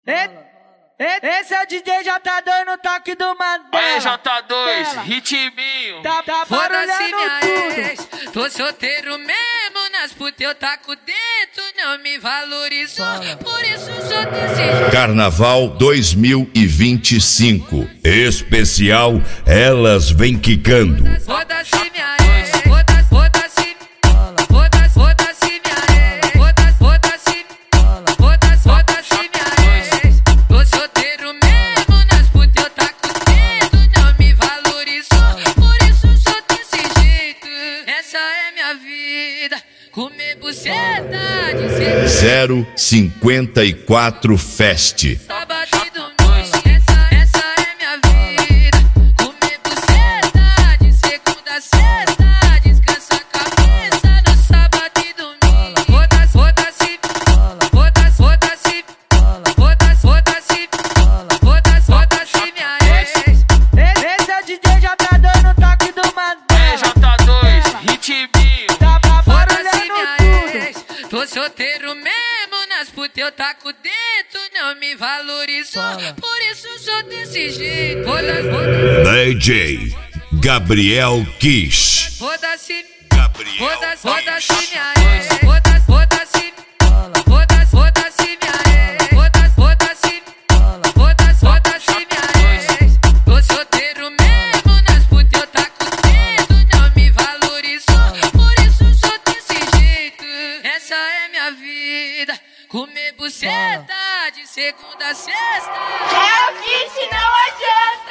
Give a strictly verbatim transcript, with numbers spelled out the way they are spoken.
Esse é o D J J dois no toque do Mandela. Aí J dois, ritminho. Tá, tá barulhando tudo. Ex, tô solteiro mesmo, nas putas eu taco dentro, não me valorizou, por isso sou desse jeito. Carnaval dois mil e vinte e cinco. Especial Elas Vem Quicando. Foda-se minha ex, foda-se, foda-se, foda-se, foda-se minha ex, foda-se, foda-se, foda-se, foda-se minha ex. Tô solteiro mesmo, nas putas eu taco dentro, não me valorizou, por isso sou desse jeito. Essa é minha vida, comer buceta de ser zero cinquenta e quatro Fest. sábado e domingo. Essa, essa é minha vida, comer buceta de segunda a sexta, descansa a cabeça no sábado e domingo. Foda-se, foda-se, foda-se, foda-se, foda-se, foda-se, foda-se, foda-se minha ex. Esse é o D J J dois no toque do Aí Mandela. J dois, ritminho. Tá, tá Foda-se barulhando minha tudo. ex, tô solteiro mesmo, nas putas eu taco dentro, não me valorizou, por isso sou desse jeito. Foda-se, foda-se, D J Gabriel Kish. foda-se, Gabriel foda-se, foda-se minha ex, foda-se, foda-se, foda-se, foda-se minha ex, foda-se, foda-se, foda-se, foda-se minha ex. Tô solteiro mesmo, nas putas eu taco dentro, não me valorizou, por isso sou desse jeito. Essa é minha vida, comer buceta de segunda a sexta. É o kit, não adianta.